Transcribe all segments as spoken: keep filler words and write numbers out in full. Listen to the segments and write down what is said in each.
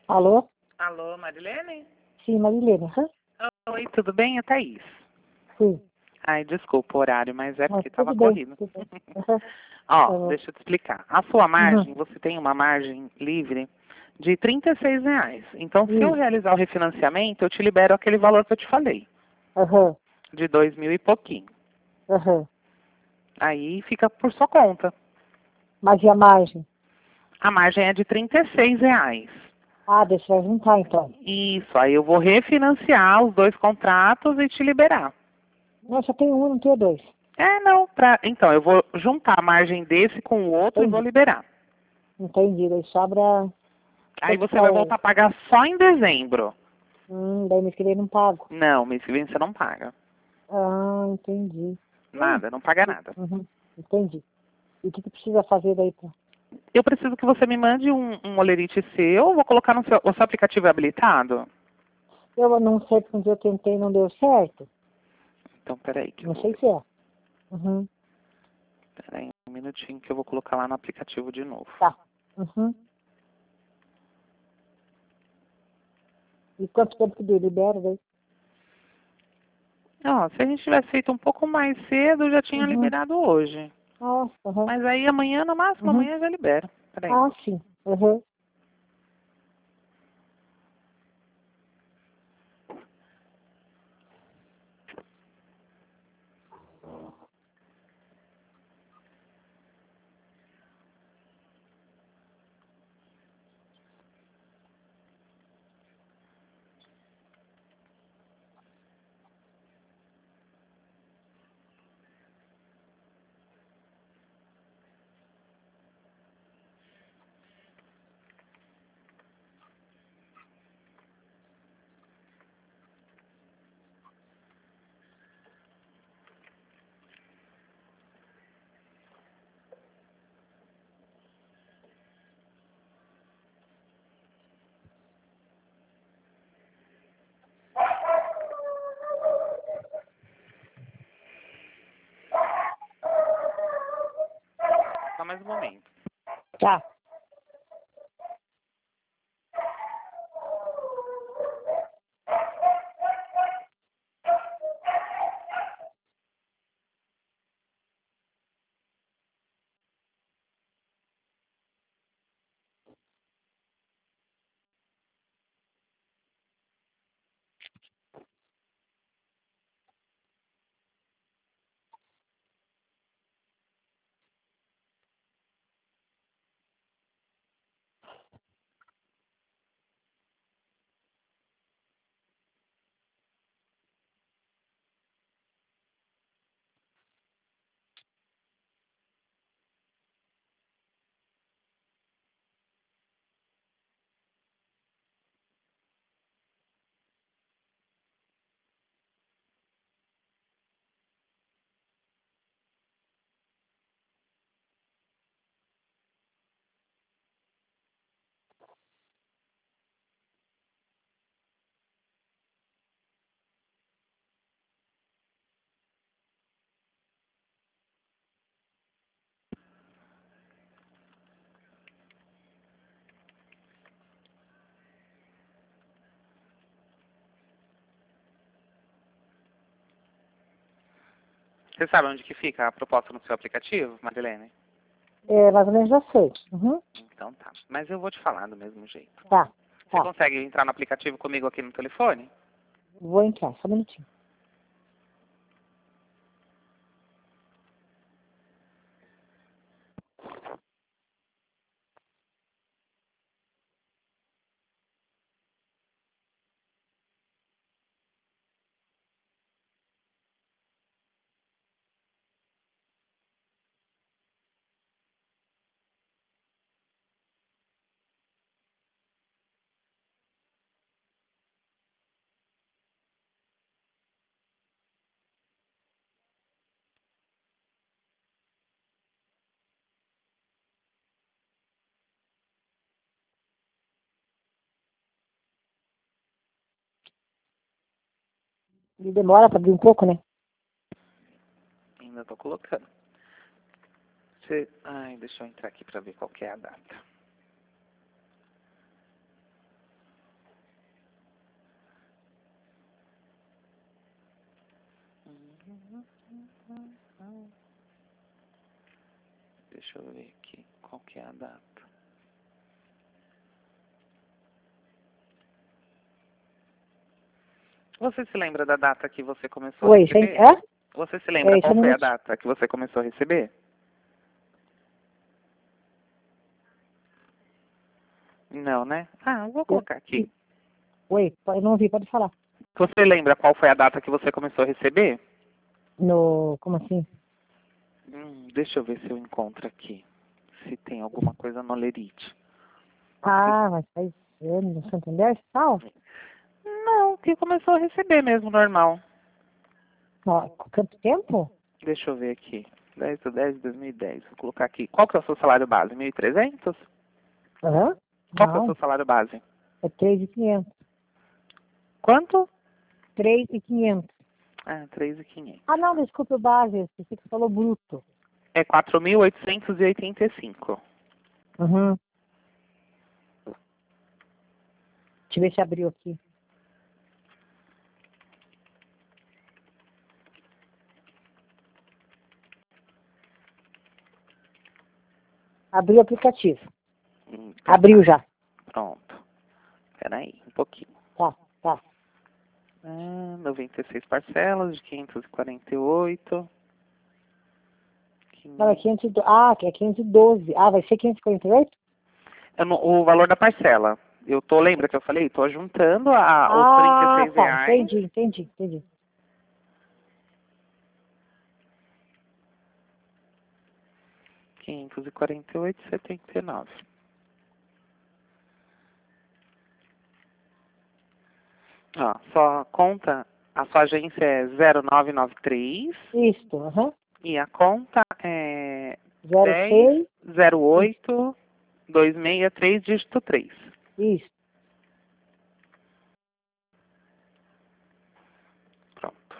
Alô? Alô, Marilene? Sim, Marilene. Hã? Oi, tudo bem? É Thaís. Sim. Ai, desculpa o horário, mas é porque Mas tudo estava bem. corrido. Tudo bem. Uhum. Ó, Uhum. deixa eu te explicar. A sua margem, Uhum. você tem uma margem livre de trinta e seis reais. Então, se eu Isso. realizar o refinanciamento, eu te libero aquele valor que eu te falei, Aham. de dois mil e pouquinho. Aham. Aí fica por sua conta. Mas e a margem? A margem é de trinta e seis reais. Ah, deixa eu juntar então. Isso, aí eu vou refinanciar os dois contratos e te liberar. Não, só tem um, não tem dois. É, não, pra... então, eu vou juntar a margem desse com o outro e vou Entendi. liberar. Entendi. Daí sobra. Aí Quanto você que é vai o. voltar a pagar só em dezembro. Hum, daí mês que vem não pago. Não, mês que vem você não paga. Ah, entendi. Hum. Nada, não paga nada. Uhum. Entendi. E o que, que precisa fazer daí pra. Eu preciso que você me mande um, um olerite seu, vou colocar no seu... O seu aplicativo é habilitado? Eu não sei porque um dia eu tentei e não deu certo. Então, peraí que eu Não vou sei ver. se é. Uhum. Peraí um minutinho que eu vou colocar lá no aplicativo de novo. Tá. Uhum. E quanto tempo que libera daí? Ó, se a gente tivesse feito um pouco mais cedo, eu já tinha Uhum. liberado hoje. Nossa, uhum. Mas aí amanhã, no máximo, Uhum. amanhã já libera. Peraí. Ah, sim. Uhum. Só mais um momento. Tá. Você sabe onde que fica a proposta no seu aplicativo, Marilene? É, mais ou menos já sei. Uhum. Então tá. Mas eu vou te falar do mesmo jeito. Tá. Você Tá. consegue entrar no aplicativo comigo aqui no telefone? Vou entrar, só um minutinho. E demora para abrir um pouco, né? Ainda tô colocando. Você... Ai, deixa eu entrar aqui pra ver qual que é a data. Deixa eu ver aqui, qual que é a data? Você se lembra da data que você começou a Oi, receber? gente. Hã? Você se lembra Peraí, qual só um foi a minutinho. data que você começou a receber? Não, né? Ah, eu vou colocar aqui. Oi, eu não ouvi, pode falar. Você lembra qual foi a data que você começou a receber? No, como assim? Hum, deixa eu ver se eu encontro aqui. Se tem alguma coisa no Lerite. Ah, mas faz anos no Santander, tal? Não, que começou a receber mesmo, normal. Ó, quanto tempo? Deixa eu ver aqui. dez de dez de dois mil e dez. Vou colocar aqui. Qual que é o seu salário base? mil e trezentos? Hã? Qual que é o seu Não, salário base? é três mil e quinhentos. Quanto? três mil e quinhentos. Ah, três mil e quinhentos. Ah, não, desculpe o base, você que falou bruto. É quatro mil oitocentos e oitenta e cinco. Uhum. Deixa eu ver se abriu aqui. Abriu o aplicativo. Hum, então Abriu tá. já. Pronto. Peraí, um pouquinho. Tá, tá. Ah, noventa e seis parcelas de quinhentos e quarenta e oito. Não, é quinhentos e doze. Ah, que é quinhentos e doze. Ah, vai ser quinhentos e quarenta e oito? Eu não- o valor da parcela. Eu tô, lembra que eu falei? Tô juntando a, os trinta e Ah, seis tá. reais. Entendi, entendi, entendi. quinhentos e quarenta e oito e setenta e nove. Ó, sua conta, a sua agência é zero nove nove três Isso, aham. e a conta é zero seis. dez zero oito dois seis três dígito três. Isso. Pronto.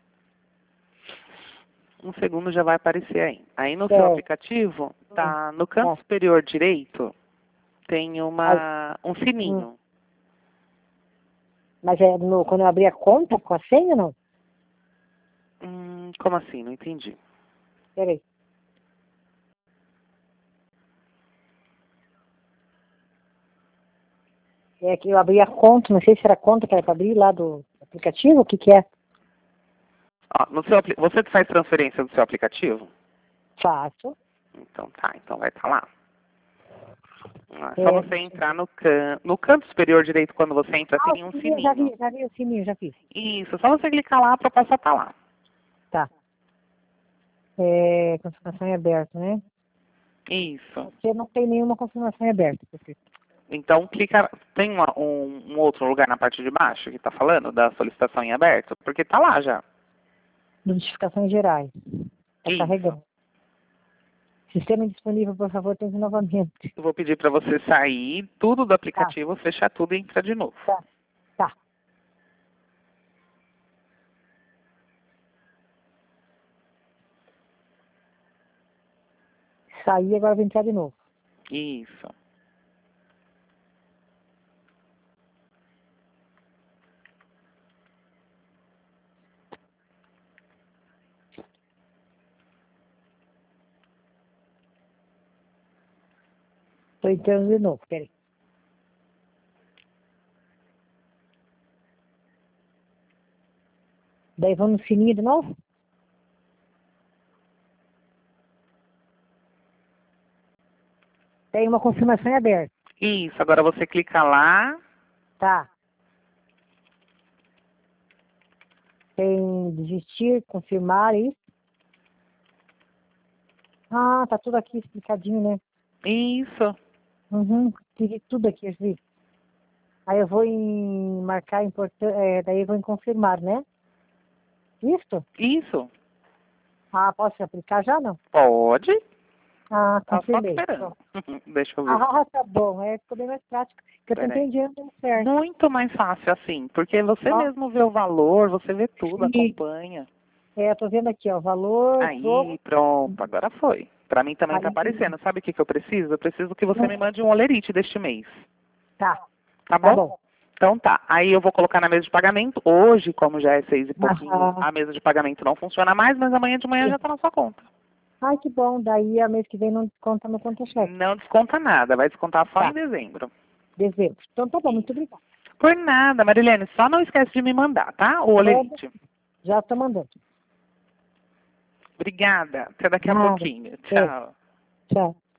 Um segundo já vai aparecer aí. Aí no seu Certo. aplicativo, tá no canto Tá. superior direito, tem Mas, uma, um hum, sininho. mas é no, quando eu abrir a conta com a senha, não? Hum, como assim? Não entendi. Peraí. É que eu abri a conta, não sei se era a conta que era para abrir lá do aplicativo, o que que é? Ó, no seu, apli- você faz transferência do seu aplicativo? Faço. Então tá, então vai estar lá. Ah, É É, só você entrar no, can... no canto superior direito, quando você entra, ah, o tem um sininho, já sininho. vi, já vi o sininho, já vi. Isso, só você clicar lá, a proposta tá lá. Tá. É, confirmação em aberto, né? Isso. Você não tem nenhuma confirmação em aberto. Porque... Então clica, tem uma- um, um outro lugar na parte de baixo que tá falando da solicitação em aberto? Porque tá lá já. Notificações gerais. Está Isso. carregando. Sistema indisponível, por favor, tente novamente. Eu vou pedir para você sair tudo do Tá, aplicativo, fechar tudo e entrar de novo. tá, tá. Saí, agora vou entrar de novo. Isso. Estou entrando de novo, peraí. Daí vamos no sininho de novo? Tem uma confirmação em aberto. Isso, agora você clica lá. Tá. Tem desistir, confirmar, isso. Ah, tá tudo aqui explicadinho, né? Isso. Uhum, tive tudo aqui, assim. Aí eu vou em marcar importante, é, daí eu vou em confirmar, né? Isso? Isso. Ah, posso aplicar já, não? Pode. Ah, Tá só confirmei. esperando. Deixa eu ver. Ah, tá bom. É, ficou bem mais prático. Porque eu tô Peraí. entendendo certo. Muito mais fácil assim, porque você Ó, mesmo vê o valor, você vê tudo, e, acompanha. é, eu tô vendo aqui, ó, valor, Aí, pro, pronto, agora foi. Pra mim também tá aí, aparecendo. Sabe o que, que eu preciso? Eu preciso que você não, me mande um olerite deste mês. tá, Tá tá bom? bom. Então tá, aí eu vou colocar na mesa de pagamento. Hoje, como já é seis e pouquinho, Ah. a mesa de pagamento não funciona mais, mas amanhã de manhã já tá na sua conta. Ai, que bom. Daí, a mês que vem não desconta no conta-cheque. Não desconta nada, vai descontar só Tá. em dezembro. Dezembro. Então tá bom, muito obrigada. Por nada, Marilene, só não esquece de me mandar, tá? O olerite. Já tô mandando. Obrigada, até daqui a Nada. pouquinho. É. Tchau. Tchau.